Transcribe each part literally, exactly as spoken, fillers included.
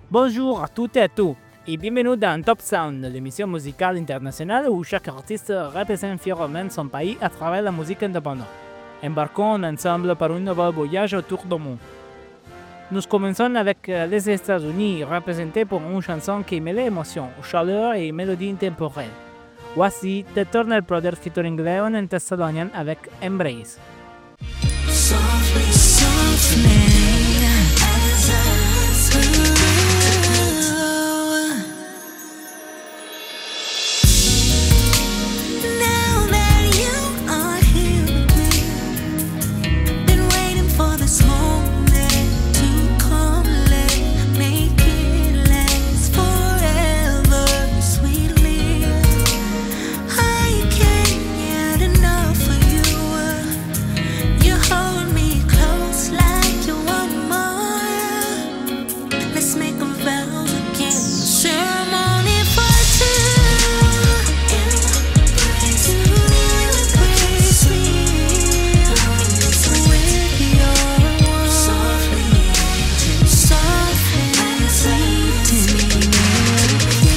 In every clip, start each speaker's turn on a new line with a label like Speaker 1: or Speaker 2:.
Speaker 1: Bonjour à toutes et à tous et bienvenue dans Top Sound, l'émission musicale internationale où chaque artiste représente fièrement son pays à travers la musique indépendante. Embarquons ensemble par un nouveau voyage autour du monde. Nous commençons avec les États-Unis, représentés pour une chanson qui mêle émotion, chaleur et mélodie intemporelle. Voici The Turner Brothers featuring Leon and Thessalonian avec Embrace.
Speaker 2: Softly, softly, as I sleep. Now that you are here with me, been waiting for this moment to come, let make it last forever, sweetly. I can't get enough of you. You hold me close like you want more. Let's make a vows again. Ceremony for two. Embrace you, embrace me with your warmth. Softly, softly, sweet to me.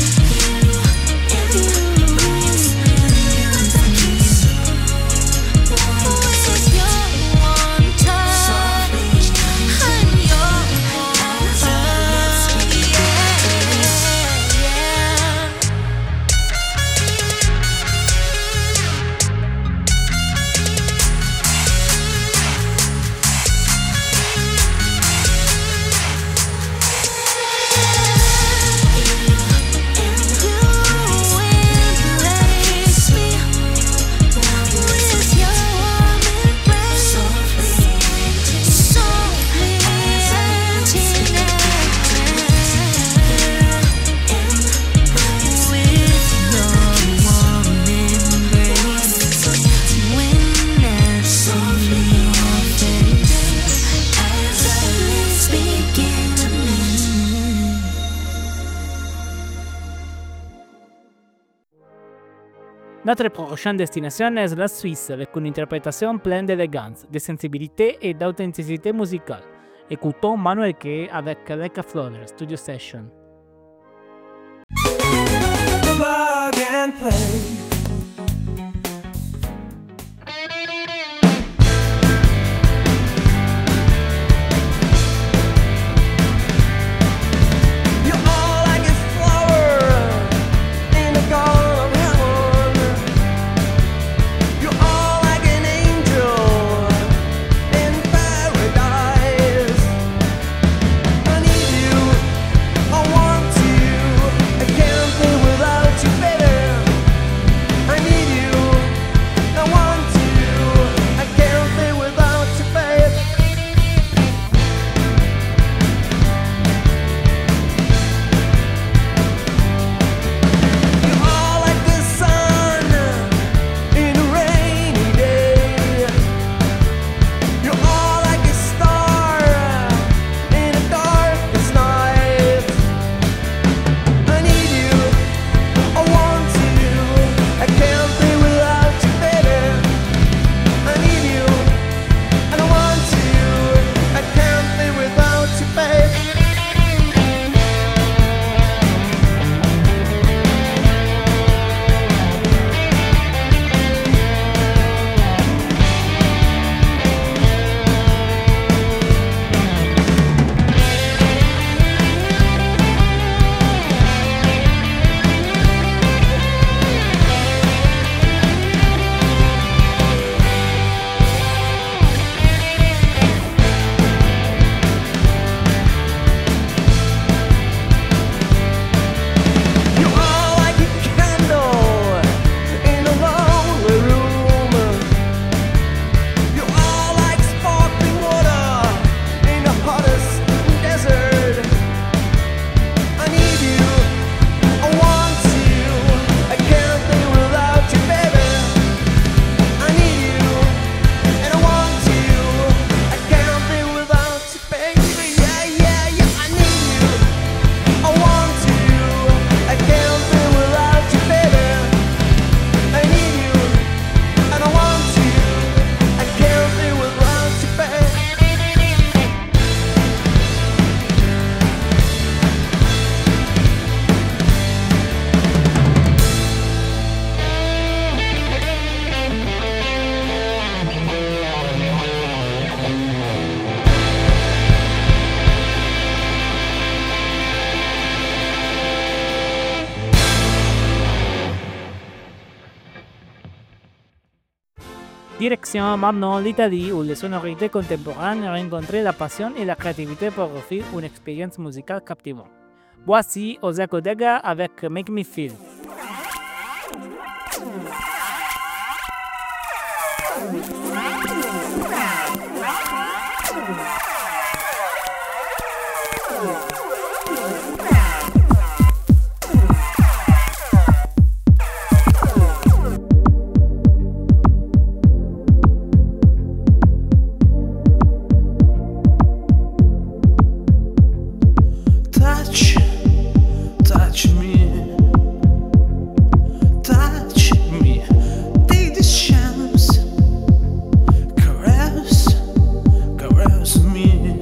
Speaker 2: With your warm touch and your warm hug, yeah, yeah. Embrace me with your warm embrace, softly and tender. With your warm embrace, when I see your face, as our lips begin to meet.
Speaker 1: Notre prochaine destination est la Suisse avec une interprétation pleine d'élégance, de sensibilité et d'authenticité musicale. Écoutons Manuel Kay avec Like a Flower Studio Session.
Speaker 3: Plug and play. You're all like a flower in a garden of heaven. You're all like an angel in paradise. I need you, I want you, I can't live without you, baby.
Speaker 1: Direction maintenant l'Italie où les sonorités contemporaines rencontrent la passion et la créativité pour offrir une expérience musicale captivante. Voici Osa Kodega avec Make Me Feel.
Speaker 4: Touch, touch me, touch me, take this chance, caress, caress me,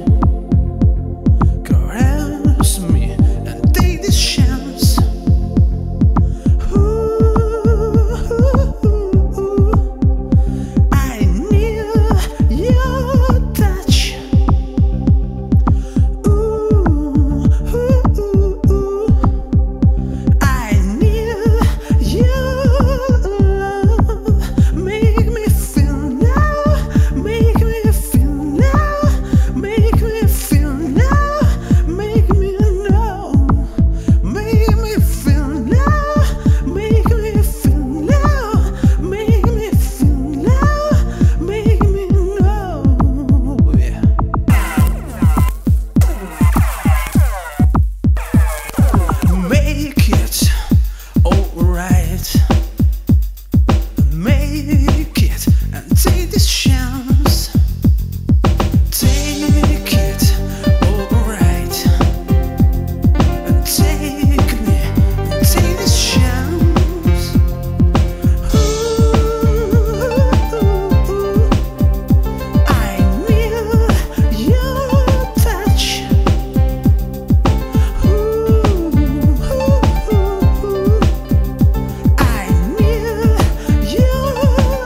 Speaker 4: caress me, and take this chance. Ooh, I need your touch. I need your love. Make me feel now, make me feel now, make me feel now, make me know, make me feel now, make me feel now, make me feel now, make me know. Yeah. Make it alright. Make it and take this chance. Take it alright. And take me, take this chance. Ooh, I need your touch. I need your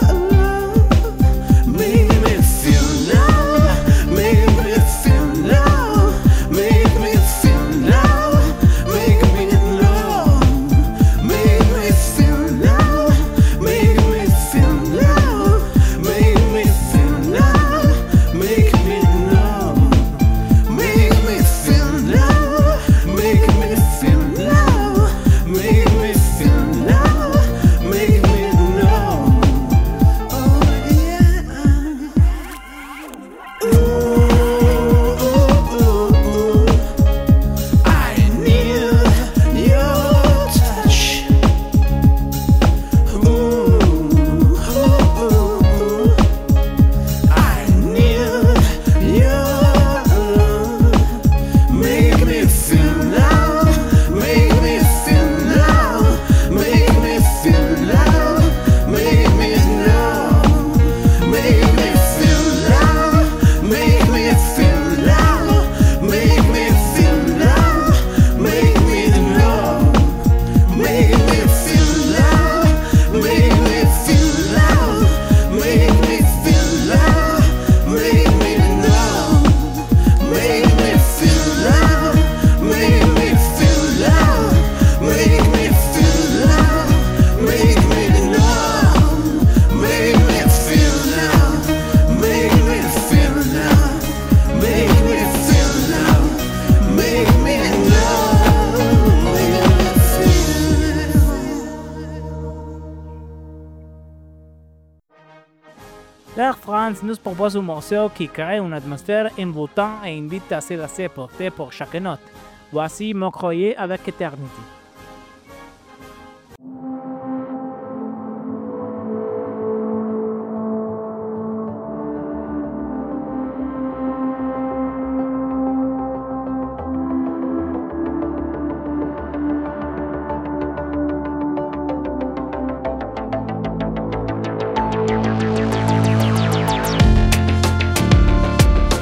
Speaker 4: love. Make me feel now, make me feel now, make me feel now, make me know, make me feel now, make me feel now, make me feel now, make me know, make me feel now, make me feel now, make me feel now, make me know. Oh yeah. Ooh, I need your touch. Ooh, I need your love. Make me feel now, make me feel now, make me feel now, make me know, make me feel now, make me feel now, make me feel now, make me know, make me feel now, make me feel now, make me feel now, make me know, make me feel now, make me feel now, make me feel now, make me know, make me feel now, make me feel now, make me feel now, make me know, make me feel.
Speaker 1: L'air France nous propose un morceau qui crée une atmosphère envoûtante et invite à se laisser porter pour chaque note. Voici Mon Croyer avec Eternity.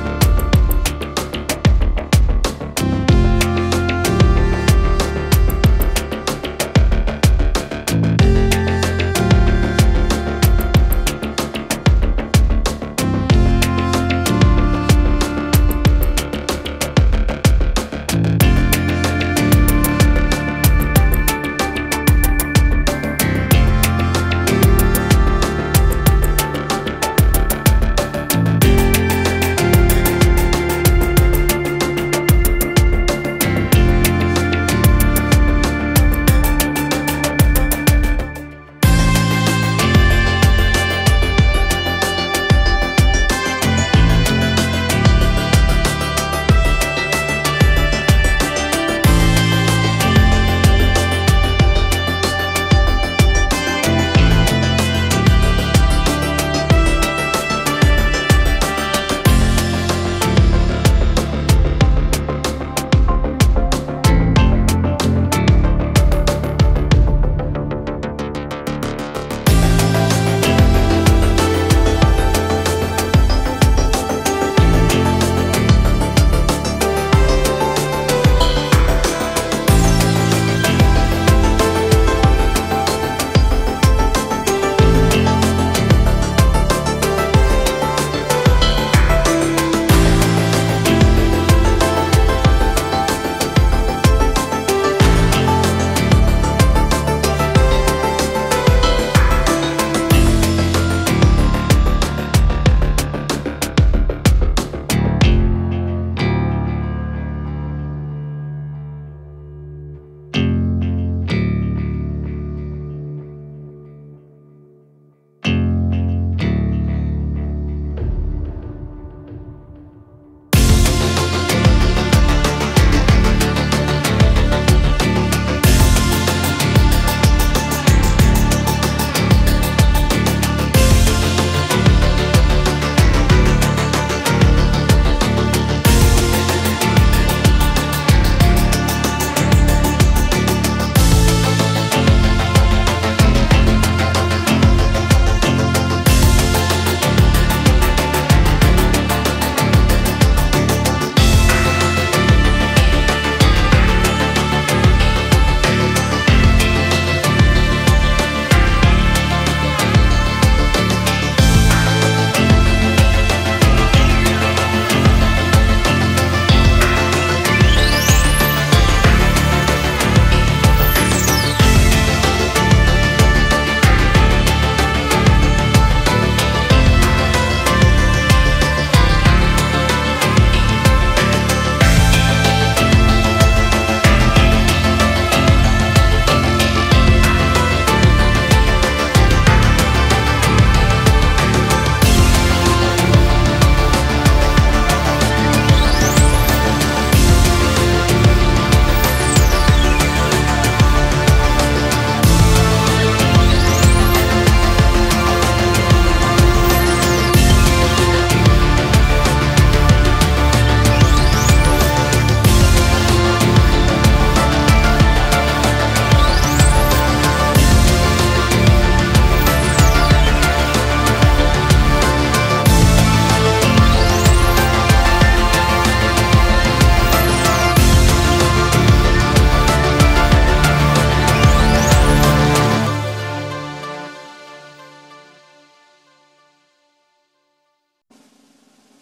Speaker 4: Ooh,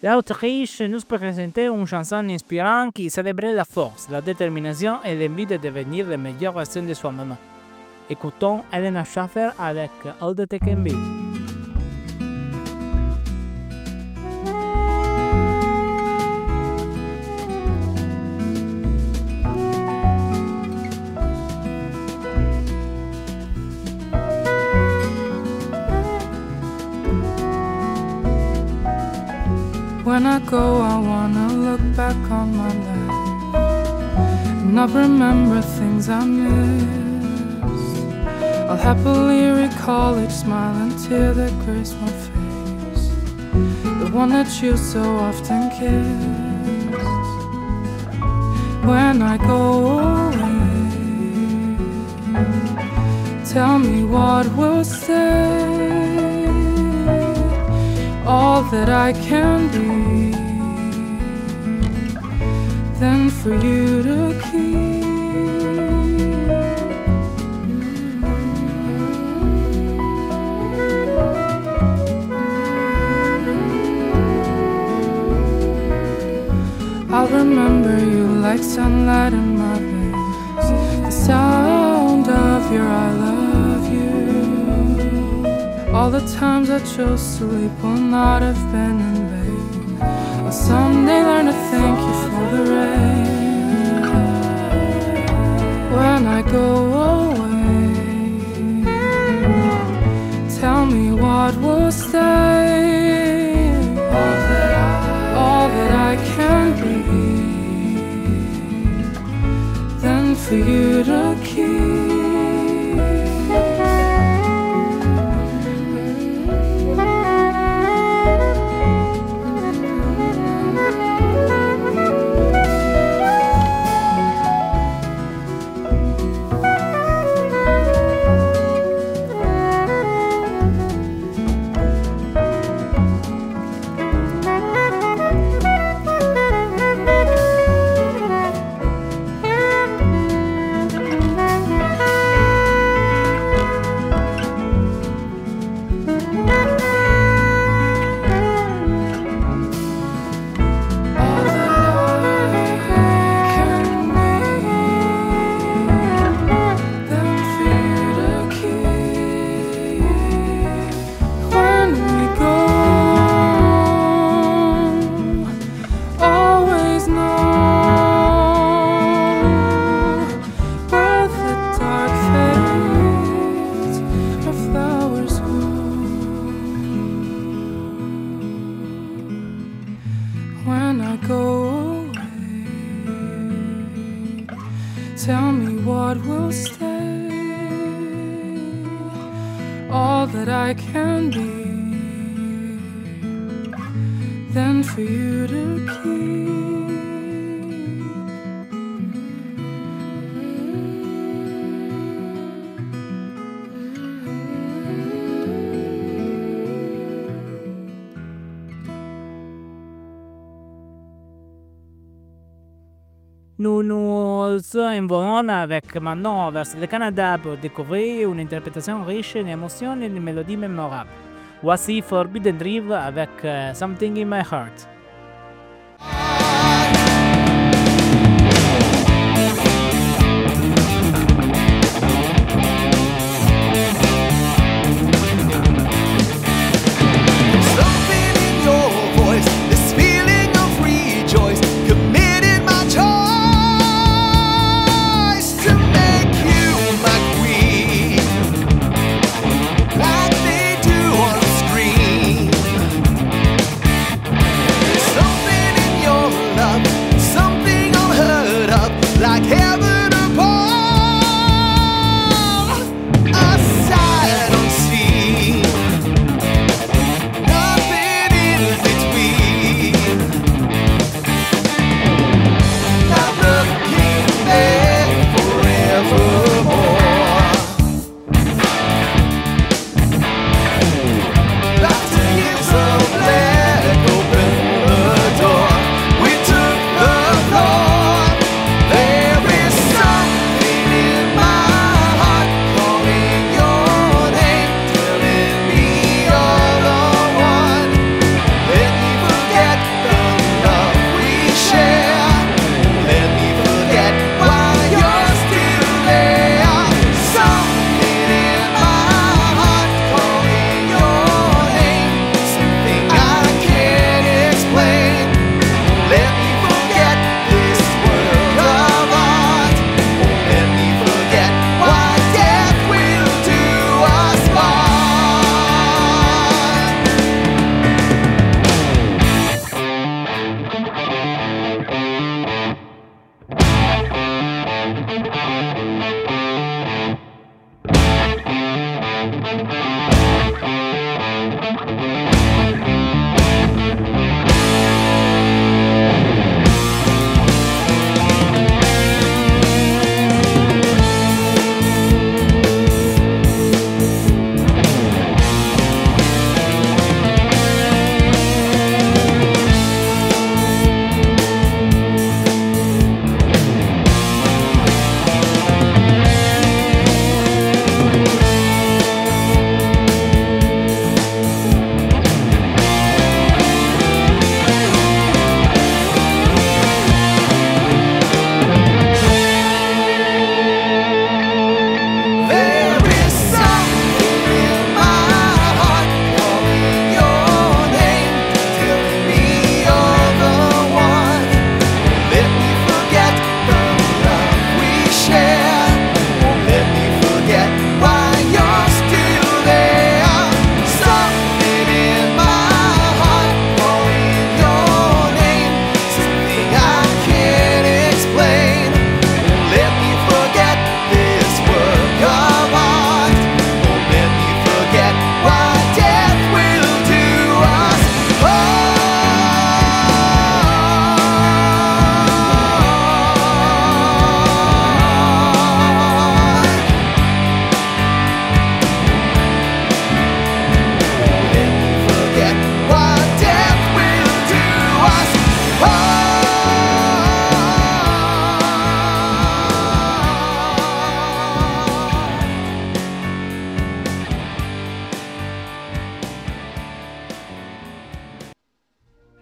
Speaker 1: L'autriche nous présentait une chanson inspirante qui célébrait la force, la détermination et l'envie de devenir la meilleure version de soi-même. Écoutons Elena Schaffer avec All That I Can Be.
Speaker 5: When I go, I wanna look back on my life and not remember things I missed. I'll happily recall each smile and tear that graced my face, the one that you so often kissed. When I go away, tell me what will stay. All that I can be, then for you to keep. I'll remember you like sunlight in my veins, the sound of your I love you. All the times I chose to sleep will not have been in vain. I'll someday learn to thank you for the rain. When I go away, tell me what will stay. All that I, all that I can be, then for you to keep. When I go away, tell me what will stay. All that I can be, then for you to keep.
Speaker 1: Nous nous envolons avec maintenant vers le Canada pour découvrir une interprétation riche en émotions et de mélodies mémorables. Voici Forbidden Drive avec uh, Something in My Heart.
Speaker 4: Something in your voice, this feeling of rejoice, committed my choice to make you my queen, like they do on the screen.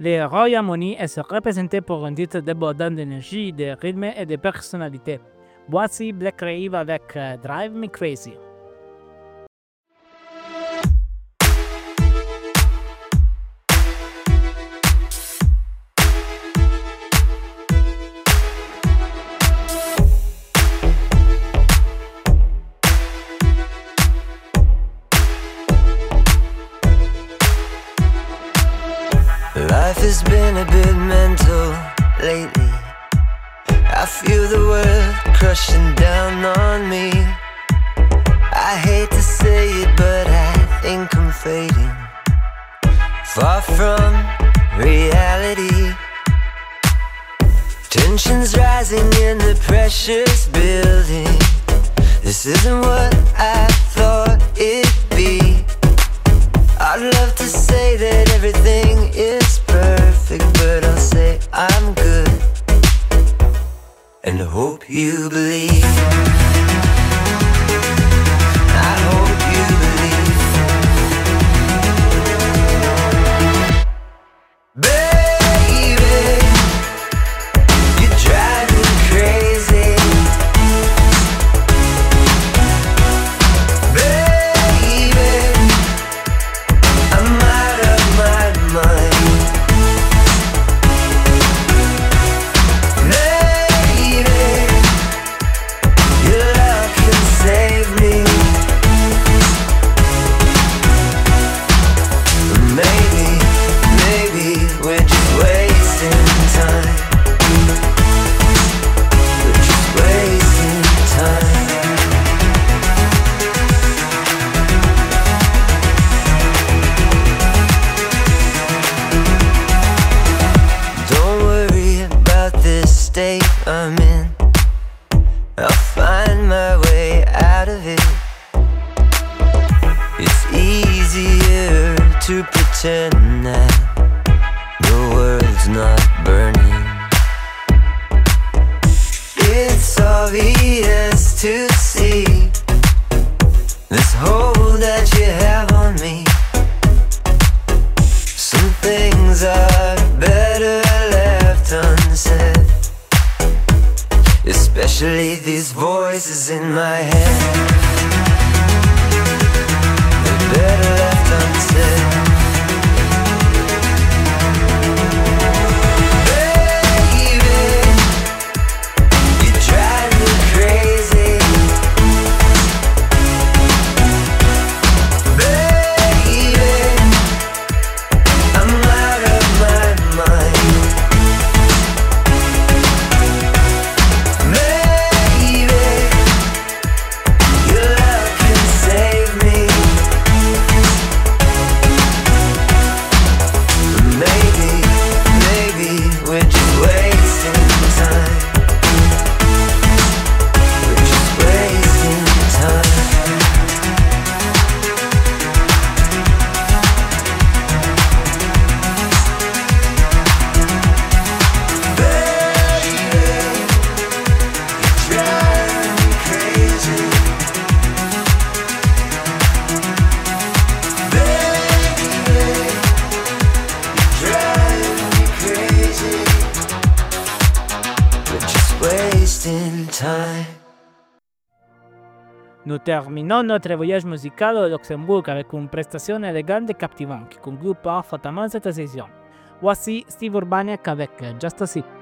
Speaker 1: Les Roy Harmony est représenté pour un titre débordant d'énergie, de rythme et de personnalité. Voici Black Crave avec euh, Drive Me Crazy.
Speaker 6: Life has been a bit mental lately. I feel the world crushing down on me. I hate to say it, but I think I'm fading far from reality. Tensions rising and the pressure's building. This isn't what I thought it'd be. I'd love to say that everything is perfect, but I'll say I'm good, and I hope you believe. I hope you believe. Baby, you drive me crazy. Baby, I'm out of my mind. Baby, your love can save me. Maybe, maybe we're just wasting time. We're just wasting time. Don't worry about this state I'm in. I'll find my way out of it. It's easier to pretend that the world's not burning. It's obvious to see this hold that you have on me. Some things are better left unsaid, especially these voices in my head. They're better left unsaid. Baby, you drive me crazy. Baby, I'm out of my mind. Maybe your love can save me. Maybe, maybe we're just wasting time. We're just wasting time. Baby, you drive me crazy. Baby, you drive me crazy. We're just wasting time.
Speaker 1: Nous terminons notre voyage musical au Luxembourg avec une prestation élégante et captivante qui conclut parfaitement cette session. Voici Steve Urbaniak avec Just a Sip.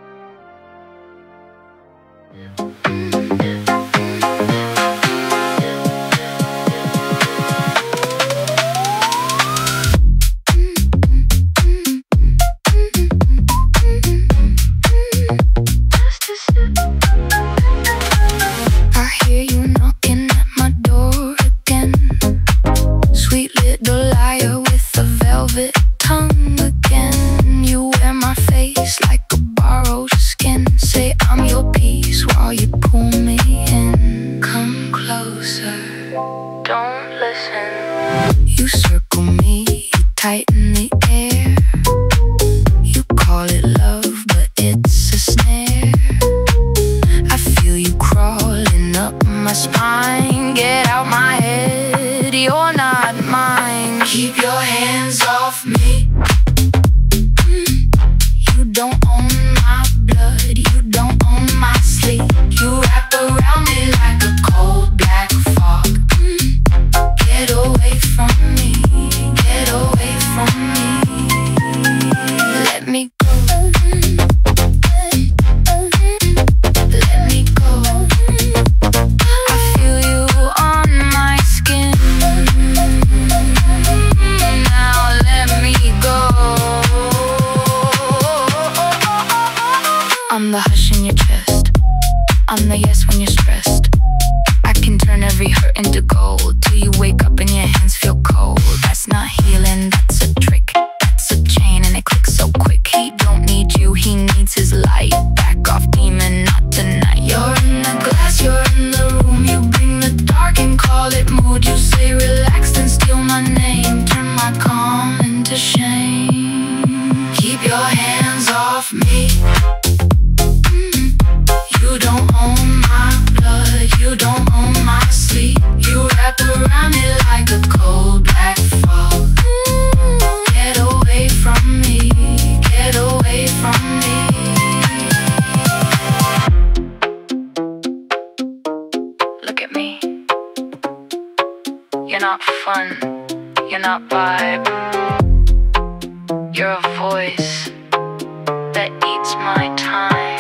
Speaker 7: I hear you knocking at my door again. Sweet little liar with a velvet tongue again. You wear my face like a borrowed skin. Say I'm your piece while you pull me in. Come closer, don't listen. You circle me, you tighten the air. You call it love, but it's a snare. I feel you crawling up my spine. Get out my head, you're not mine. Keep your hands off me. Mm. my calm into shame. Keep your hands off me. Mm. You don't own my blood, you don't own my sleep. You wrap around it like a cold black fog. Get away from me, get away from me. Look at me. You're not fun, you're not vibe. You're a voice that eats my time.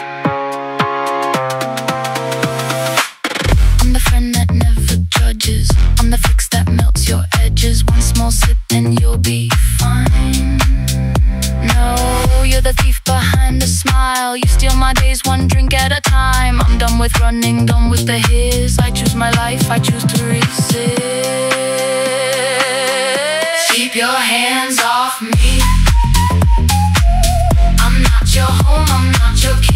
Speaker 7: I'm the friend that never judges. I'm the fix that melts your edges. One small sip and you'll be fine. No, you're the thief behind the smile. You steal my days one drink at a time. I'm done with running, done with the his. I choose my life, I choose to resist. Keep your hands off me. I'm not your home, I'm not your